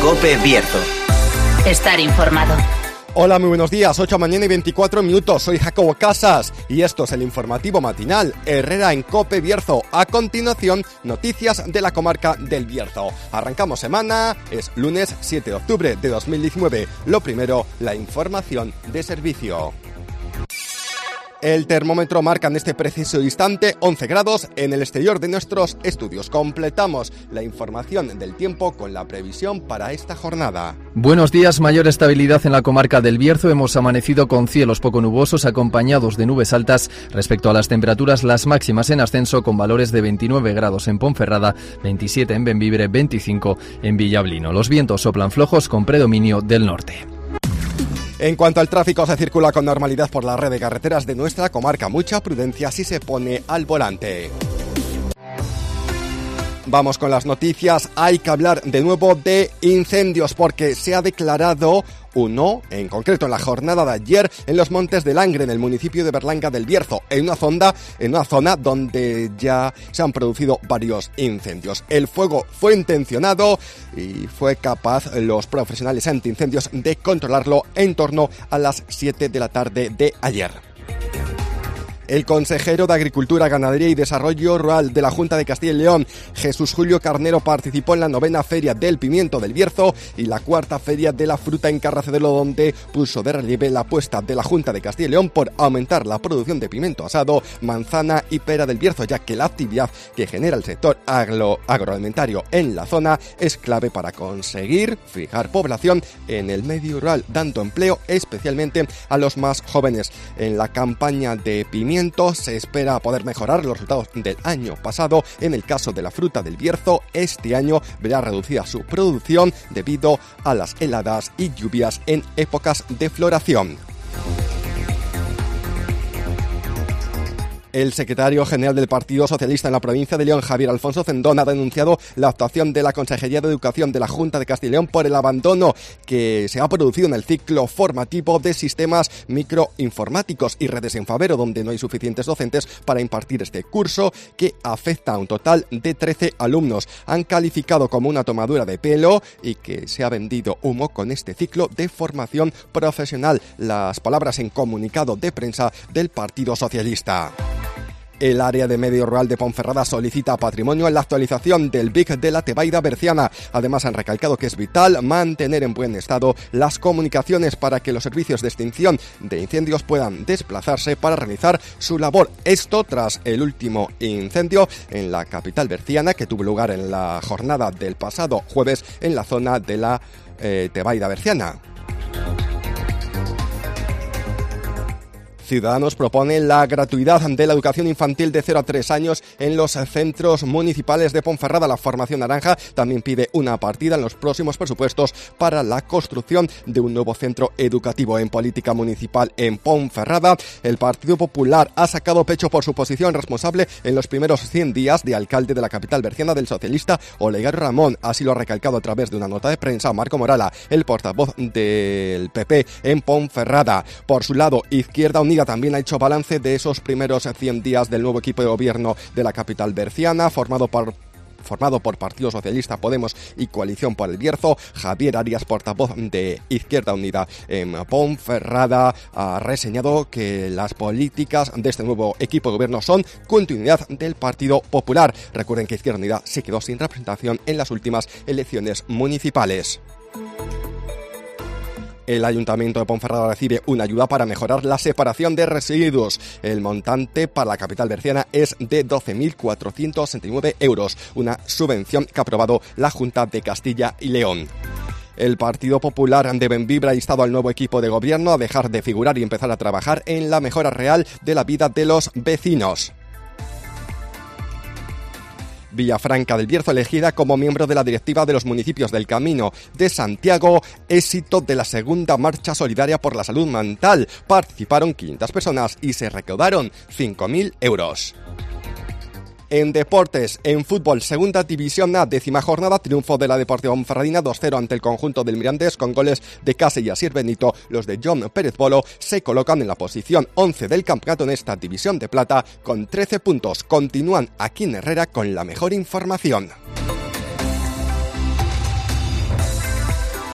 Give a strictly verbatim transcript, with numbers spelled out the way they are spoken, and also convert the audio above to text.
COPE Bierzo. Estar informado. Hola, muy buenos días, ocho de la mañana y veinticuatro minutos, soy Jacobo Casas y esto es el informativo matinal Herrera en COPE Bierzo. A continuación, noticias de la comarca del Bierzo. Arrancamos semana, es lunes siete de octubre de dos mil diecinueve. Lo primero, la información de servicio. El termómetro marca en este preciso instante once grados en el exterior de nuestros estudios. Completamos la información del tiempo con la previsión para esta jornada. Buenos días, mayor estabilidad en la comarca del Bierzo. Hemos amanecido con cielos poco nubosos acompañados de nubes altas. Respecto a las temperaturas, las máximas en ascenso con valores de veintinueve grados en Ponferrada, veintisiete en Bembibre, veinticinco en Villablino. Los vientos soplan flojos con predominio del norte. En cuanto al tráfico, se circula con normalidad por la red de carreteras de nuestra comarca. Mucha prudencia si se pone al volante. Vamos con las noticias. Hay que hablar de nuevo de incendios porque se ha declarado uno, en concreto en la jornada de ayer, en los Montes del Angre, en el municipio de Berlanga del Bierzo, en una zona, en una zona donde ya se han producido varios incendios. El fuego fue intencionado y fue capaz los profesionales antiincendios de controlarlo en torno a las siete de la tarde de ayer. El consejero de Agricultura, Ganadería y Desarrollo Rural de la Junta de Castilla y León, Jesús Julio Carnero, participó en la novena Feria del Pimiento del Bierzo y la cuarta Feria de la Fruta en Carracedelo, donde puso de relieve la apuesta de la Junta de Castilla y León por aumentar la producción de pimiento asado, manzana y pera del Bierzo, ya que la actividad que genera el sector agro- agroalimentario en la zona es clave para conseguir fijar población en el medio rural, dando empleo especialmente a los más jóvenes. En la campaña de pimiento se espera poder mejorar los resultados del año pasado. En el caso de la fruta del Bierzo, este año verá reducida su producción debido a las heladas y lluvias en épocas de floración. El secretario general del Partido Socialista en la provincia de León, Javier Alfonso Cendón, ha denunciado la actuación de la Consejería de Educación de la Junta de Castilla y León por el abandono que se ha producido en el ciclo formativo de sistemas microinformáticos y redes en Favero, donde no hay suficientes docentes para impartir este curso que afecta a un total de trece alumnos. Han calificado como una tomadura de pelo y que se ha vendido humo con este ciclo de formación profesional. Las palabras en comunicado de prensa del Partido Socialista. El área de medio rural de Ponferrada solicita a Patrimonio la actualización del B I C de la Tebaida Berciana. Además, han recalcado que es vital mantener en buen estado las comunicaciones para que los servicios de extinción de incendios puedan desplazarse para realizar su labor. Esto tras el último incendio en la capital berciana que tuvo lugar en la jornada del pasado jueves en la zona de la eh, Tebaida Berciana. Ciudadanos propone la gratuidad de la educación infantil de cero a tres años en los centros municipales de Ponferrada. La Formación Naranja también pide una partida en los próximos presupuestos para la construcción de un nuevo centro educativo. En política municipal en Ponferrada, el Partido Popular ha sacado pecho por su posición responsable en los primeros cien días de alcalde de la capital berciana del socialista Olegario Ramón. Así lo ha recalcado a través de una nota de prensa Marco Morala, el portavoz del P P en Ponferrada. Por su lado, Izquierda Unida también ha hecho balance de esos primeros cien días del nuevo equipo de gobierno de la capital berciana, formado por formado por Partido Socialista, Podemos y Coalición por el Bierzo. Javier Arias, portavoz de Izquierda Unida en Ponferrada, ha reseñado que las políticas de este nuevo equipo de gobierno son continuidad del Partido Popular. Recuerden que Izquierda Unida se quedó sin representación en las últimas elecciones municipales. El Ayuntamiento de Ponferrada recibe una ayuda para mejorar la separación de residuos. El montante para la capital berciana es de doce mil cuatrocientos sesenta y nueve euros, una subvención que ha aprobado la Junta de Castilla y León. El Partido Popular de Bembibre ha instado al nuevo equipo de gobierno a dejar de figurar y empezar a trabajar en la mejora real de la vida de los vecinos. Villafranca del Bierzo elegida como miembro de la directiva de los municipios del Camino de Santiago, éxito de la segunda marcha solidaria por la salud mental. Participaron quinientas personas y se recaudaron cinco mil euros. En deportes, en fútbol, segunda división A, décima jornada, triunfo de la Deportiva Ponferradina dos cero ante el conjunto del Mirandés con goles de Case y Asier Benito. Los de John Pérez Bolo se colocan en la posición once del campeonato en esta división de plata con trece puntos. Continúan aquí en Herrera con la mejor información.